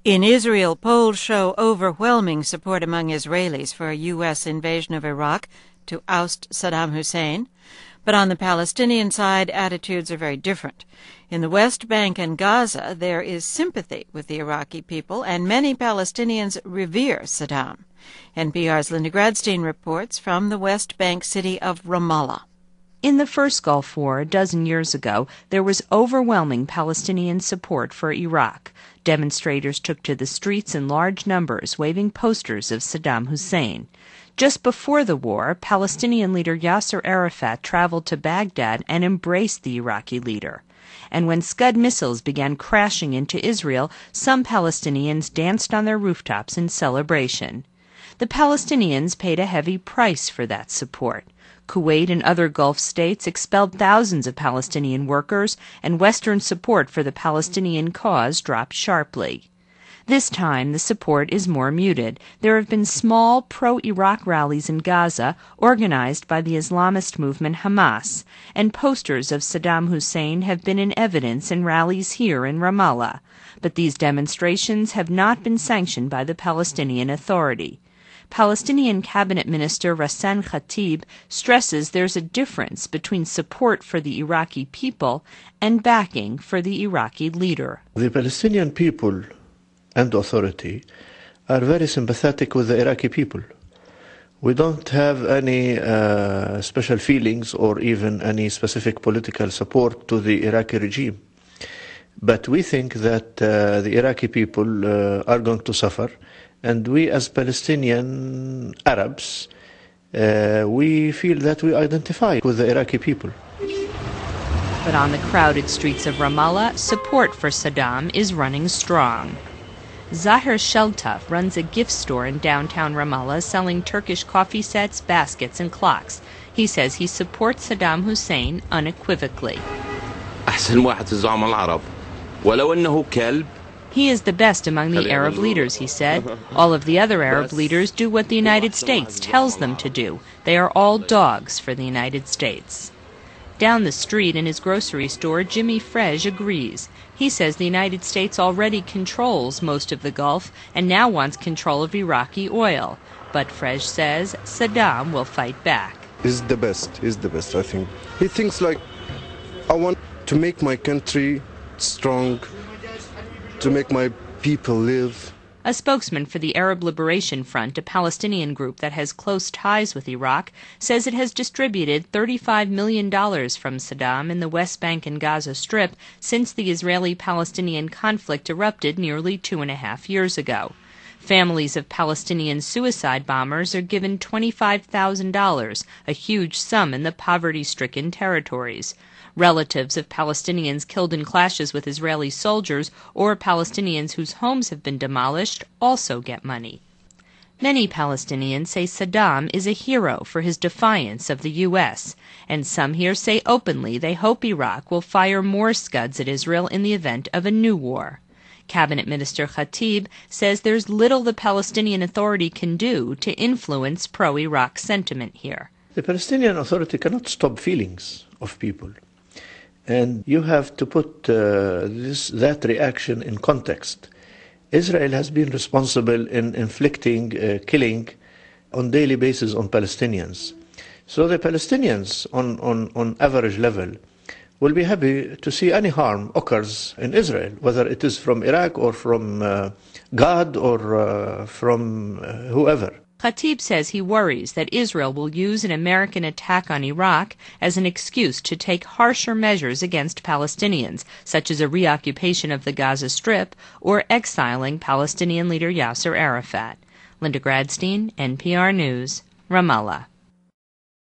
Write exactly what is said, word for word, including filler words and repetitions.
In Israel, polls show overwhelming support among Israelis for a U S invasion of Iraq to oust Saddam Hussein. But on the Palestinian side, attitudes are very different. In the West Bank and Gaza, there is sympathy with the Iraqi people, and many Palestinians revere Saddam. N P R's Linda Gradstein reports from the West Bank city of Ramallah. In the first Gulf War, a dozen years ago, there was overwhelming Palestinian support for Iraq. Demonstrators took to the streets in large numbers, waving posters of Saddam Hussein. Just before the war, Palestinian leader Yasser Arafat traveled to Baghdad and embraced the Iraqi leader. And when Scud missiles began crashing into Israel, some Palestinians danced on their rooftops in celebration. The Palestinians paid a heavy price for that support. Kuwait and other Gulf states expelled thousands of Palestinian workers, and Western support for the Palestinian cause dropped sharply. This time, the support is more muted. There have been small pro-Iraq rallies in Gaza, organized by the Islamist movement Hamas, and posters of Saddam Hussein have been in evidence in rallies here in Ramallah. But these demonstrations have not been sanctioned by the Palestinian Authority. Palestinian Cabinet Minister Rassan Khatib stresses there's a difference between support for the Iraqi people and backing for the Iraqi leader. The Palestinian people and authority are very sympathetic with the Iraqi people. We don't have any uh, special feelings or even any specific political support to the Iraqi regime. But we think that uh, the Iraqi people uh, are going to suffer. And we as Palestinian Arabs, uh, we feel that we identify with the Iraqi people. But on the crowded streets of Ramallah, support for Saddam is running strong. Zahir Sheltaf runs a gift store in downtown Ramallah selling Turkish coffee sets, baskets, and clocks. He says he supports Saddam Hussein unequivocally. أحسن واحد في الزعماء العرب ولو أنه كلب. He is the best among the Arab leaders, he said. All of the other Arab leaders do what the United States tells them to do. They are all dogs for the United States. Down the street in his grocery store, Jimmy Frege agrees. He says the United States already controls most of the Gulf and now wants control of Iraqi oil. But Frege says Saddam will fight back. He's the best. He's the best, I think. He thinks like, I want to make my country strong, to make my people live. A spokesman for the Arab Liberation Front, a Palestinian group that has close ties with Iraq, says it has distributed thirty-five million dollars from Saddam in the West Bank and Gaza Strip since the Israeli-Palestinian conflict erupted nearly two and a half years ago. Families of Palestinian suicide bombers are given twenty-five thousand dollars, a huge sum in the poverty-stricken territories. Relatives of Palestinians killed in clashes with Israeli soldiers or Palestinians whose homes have been demolished also get money. Many Palestinians say Saddam is a hero for his defiance of the U S, and some here say openly they hope Iraq will fire more Scuds at Israel in the event of a new war. Cabinet Minister Khatib says there's little the Palestinian Authority can do to influence pro-Iraq sentiment here. The Palestinian Authority cannot stop feelings of people. And you have to put uh, this, that reaction in context. Israel has been responsible in inflicting uh, killing on daily basis on Palestinians. So the Palestinians on, on, on average level will be happy to see any harm occurs in Israel, whether it is from Iraq or from uh, God or uh, from uh, whoever. Khatib says he worries that Israel will use an American attack on Iraq as an excuse to take harsher measures against Palestinians, such as a reoccupation of the Gaza Strip or exiling Palestinian leader Yasser Arafat. Linda Gradstein, N P R News, Ramallah.